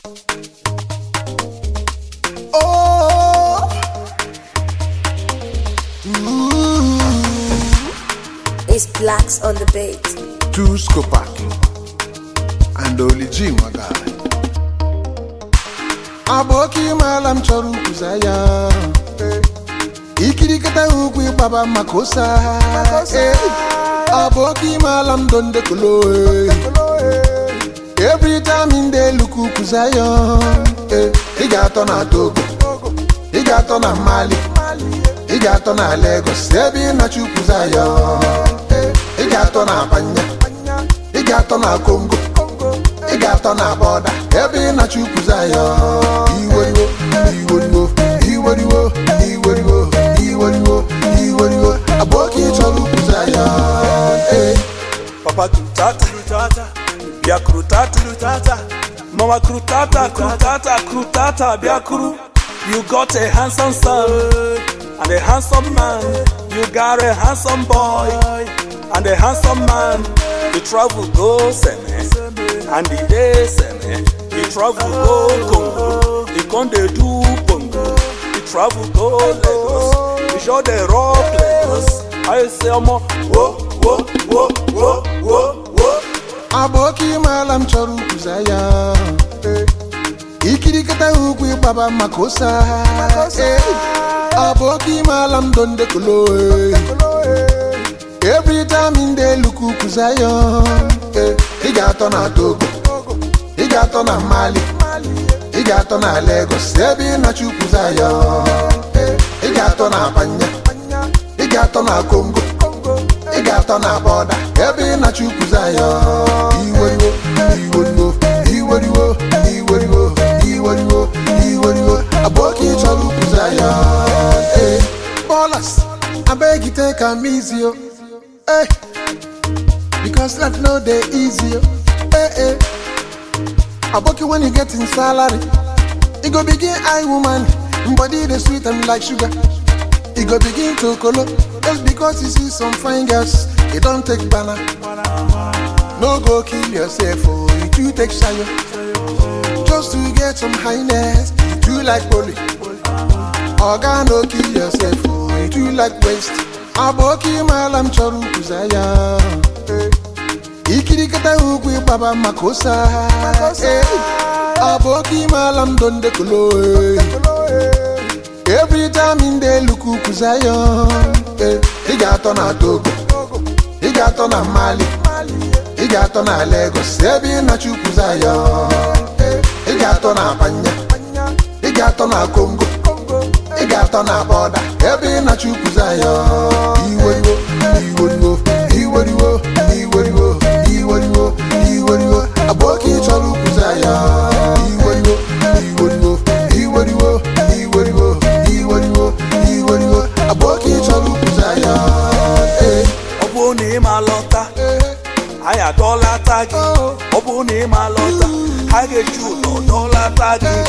Oh, It's Blacks on the beat. two Skopak and Oli G Maga. Aboki malam choru kuzaya. Ikirikata ukwi baba makosa. Aboki malam donde kulo. Every time in the luku kuzaya. Igato na Togo, igato na Mali, igato na Lagos. Ebi na chukuzaya. Igato na Panya, igato na Congo, igato na Border. Ebi na chukuzaya. Iworiwo, iworiwo, iworiwo, iworiwo, iworiwo, iworiwo. Aboki cholu kuzaya. Papa krutata, bia krutata, mama krutata, bia kru. You got a handsome son and a handsome man. You got a handsome boy and a handsome man. You travel go Seme and the day Seme. You travel go Congo, you con dey do Bongo. You travel go Lagos, you show the rock Lagos. I say omo, wo. Aboki malam choru kuzaya. Ikirikata ukwi baba makosa. Aboki malam donde kulo. Every time in the luku kuzaya. Igato na Togo, igato na Mali, igato na Lagos. Ebi na chukuzaya. Igato na Panya, igato na Congo, igato na Border. Ebi na chukuzaya. Iworiwo, iworiwo, iworiwo, iworiwo, iworiwo, iworiwo. Aboki cholu kuzaya. Ballers, I beg you take am easy, oh. Because life no dey easy, oh. Aboki when you get in salary, it go begin eye woman, body dey sweet and like sugar. It go begin to color, just because you see some fine girls, it don't take banner. No go kill yourself, oh, it you take shayo. Just to get some highness, it you like bully. Oga no kill yourself, oh, it you like waste. Aboki malam choru kuzaya. Ikirikata ukwi baba makosa. Aboki malam donde kulo. Every time in the luku kuzaya. Igato na Togo, igato na Mali, igato na Lagos. Ebi na chukuzaya. Igato na Panya, igato na Congo, igato na Border. Ebi na chukuzaya. Iworiwo, iworiwo, iworiwo, iworiwo, iworiwo, iworiwo. Aboki cholu kuzaya. Iworiwo, iworiwo, iworiwo, iworiwo, iworiwo, iworiwo. Aboki cholu kuzaya. Obu ni malota, aya dola tagi. Obu ni malota, hage chudo dola tagi.